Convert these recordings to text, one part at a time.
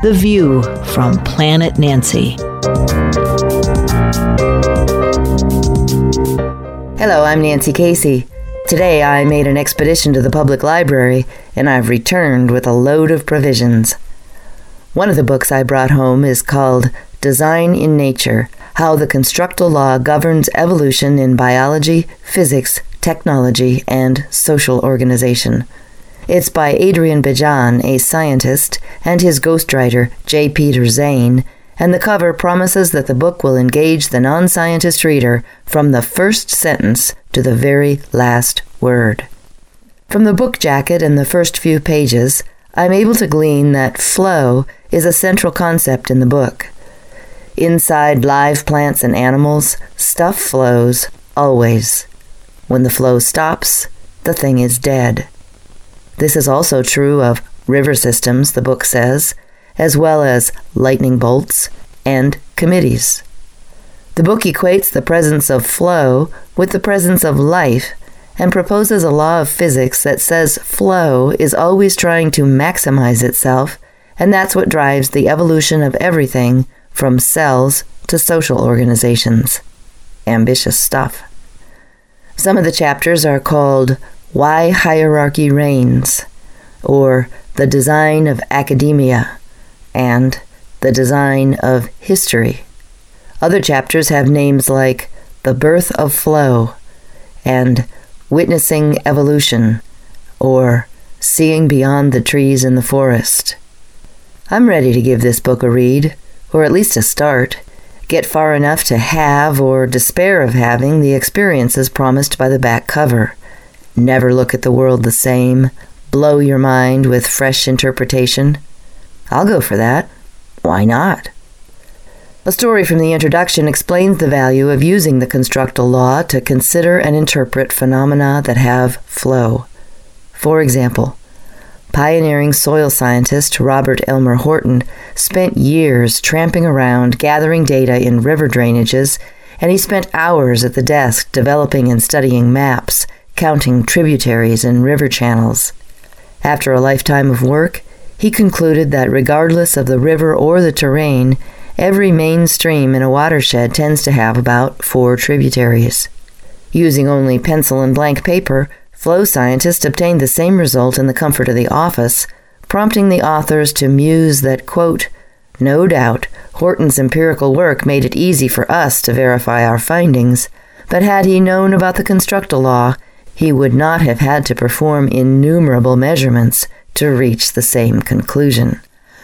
The View from Planet Nancy. Hello, I'm Nancy Casey. Today I made an expedition to the public library, and I've returned with a load of provisions. One of the books I brought home is called Design in Nature: How the Constructal Law Governs Evolution in Biology, Physics, Technology, and Social Organization. It's by Adrian Bejan, a scientist, and his ghostwriter, J. Peter Zane, and the cover promises that the book will engage the non-scientist reader from the first sentence to the very last word. From the book jacket and the first few pages, I'm able to glean that flow is a central concept in the book. Inside live plants and animals, stuff flows, always. When the flow stops, the thing is dead. This is also true of river systems, the book says, as well as lightning bolts and committees. The book equates the presence of flow with the presence of life and proposes a law of physics that says flow is always trying to maximize itself, and that's what drives the evolution of everything from cells to social organizations. Ambitious stuff. Some of the chapters are called Why Hierarchy Reigns, or The Design of Academia, and The Design of History. Other chapters have names like The Birth of Flow, and Witnessing Evolution, or Seeing Beyond the Trees in the Forest. I'm ready to give this book a read, or at least a start, get far enough to have or despair of having the experiences promised by the back cover. Never look at the world the same, blow your mind with fresh interpretation. I'll go for that. Why not? A story from the introduction explains the value of using the constructal law to consider and interpret phenomena that have flow. For example, pioneering soil scientist Robert Elmer Horton spent years tramping around gathering data in river drainages, and he spent hours at the desk developing and studying maps, counting tributaries and river channels. After a lifetime of work, he concluded that regardless of the river or the terrain, every main stream in a watershed tends to have about 4 tributaries. Using only pencil and blank paper, flow scientists obtained the same result in the comfort of the office, prompting the authors to muse that, quote, "No doubt, Horton's empirical work made it easy for us to verify our findings, but had he known about the constructal law, he would not have had to perform innumerable measurements to reach the same conclusion."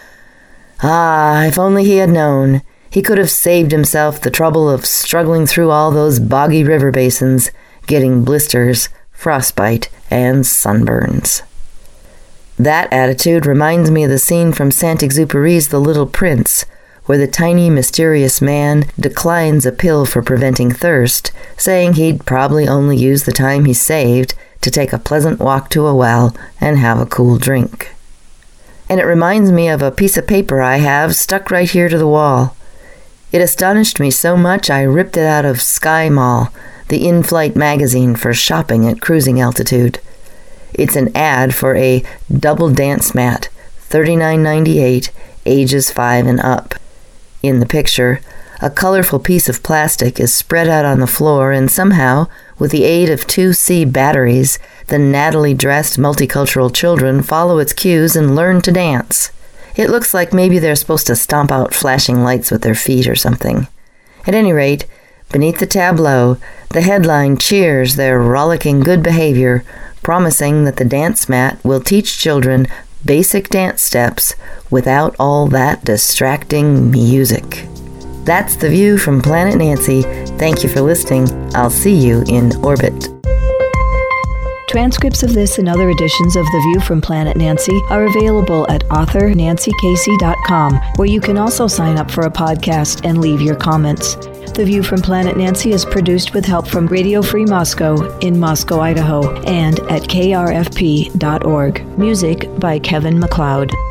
Ah, if only he had known, he could have saved himself the trouble of struggling through all those boggy river basins, getting blisters, frostbite, and sunburns. That attitude reminds me of the scene from Saint-Exupéry's The Little Prince, where the tiny, mysterious man declines a pill for preventing thirst, saying he'd probably only use the time he saved to take a pleasant walk to a well and have a cool drink. And it reminds me of a piece of paper I have stuck right here to the wall. It astonished me so much I ripped it out of Sky Mall, the in-flight magazine for shopping at cruising altitude. It's an ad for a double dance mat, $39.98, ages 5 and up. In the picture, a colorful piece of plastic is spread out on the floor, and somehow, with the aid of 2C batteries, the nattily dressed multicultural children follow its cues and learn to dance. It looks like maybe they're supposed to stomp out flashing lights with their feet or something. At any rate, beneath the tableau, the headline cheers their rollicking good behavior, promising that the dance mat will teach children basic dance steps without all that distracting music. That's The View from Planet Nancy. Thank you for listening. I'll see you in orbit. Transcripts of this and other editions of The View from Planet Nancy are available at authornancykasey.com, where you can also sign up for a podcast and leave your comments. The View from Planet Nancy is produced with help from Radio Free Moscow in Moscow, Idaho, and at krfp.org. Music by Kevin MacLeod.